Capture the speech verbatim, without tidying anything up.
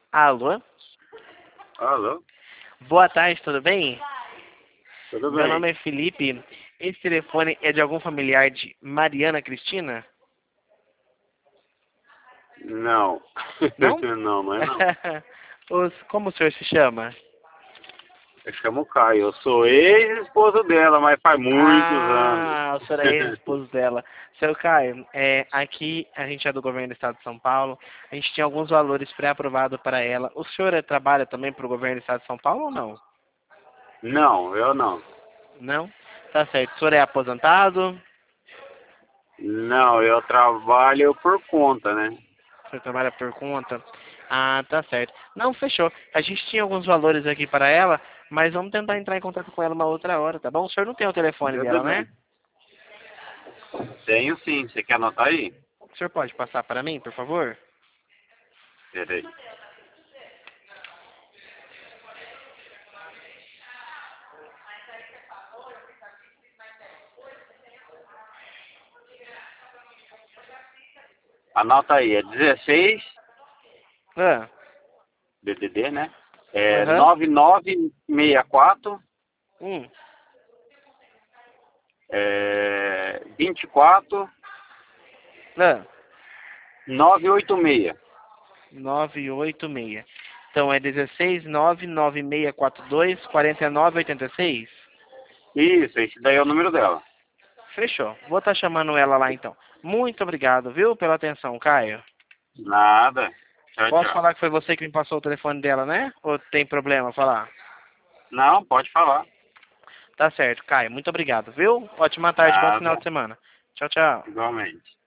Alô? Alô? Boa tarde, tudo bem? Tudo Meu bem? nome é Felipe. Esse telefone é de algum familiar de Mariana Cristina? Não. Não? não, não é não. Os- Como o senhor se chama? Eu chamo o Caio. Eu sou ex-esposo dela, mas faz muitos anos. Ah, o senhor é ex-esposo dela. Seu Caio, é, aqui a gente é do governo do estado de São Paulo. A gente tinha alguns valores pré-aprovados para ela. O senhor é- trabalha também para o governo do estado de São Paulo ou não? Não, eu não. Não? Tá certo. O senhor é aposentado? Não, eu trabalho por conta, né? O senhor trabalha por conta? Ah, tá certo. Não, fechou. A gente tinha alguns valores aqui para ela, mas vamos tentar entrar em contato com ela uma outra hora, tá bom? O senhor não tem o telefone Tudo dela, bem. né? Tenho sim. Você quer anotar aí? O senhor pode passar para mim, por favor? Peraí. Anota aí. É dezesseis Ah, D D D, né? É aham. nove nove seis quatro Hum. é vinte e quatro Ah, nove oito seis. nove oito seis. Então é dezesseis nove nove seis quatro dois quatro nove oito seis? Isso, esse daí é o número dela. Fechou. Vou estar chamando ela lá então. Muito obrigado, viu, pela atenção, Caio. Nada. Tchau, Posso tchau. falar que foi você que me passou o telefone dela, né? Ou tem problema falar? Não, pode falar. Tá certo, Caio. Muito obrigado, viu? Ótima tarde, bom final Nada. de semana. Tchau, tchau. Igualmente.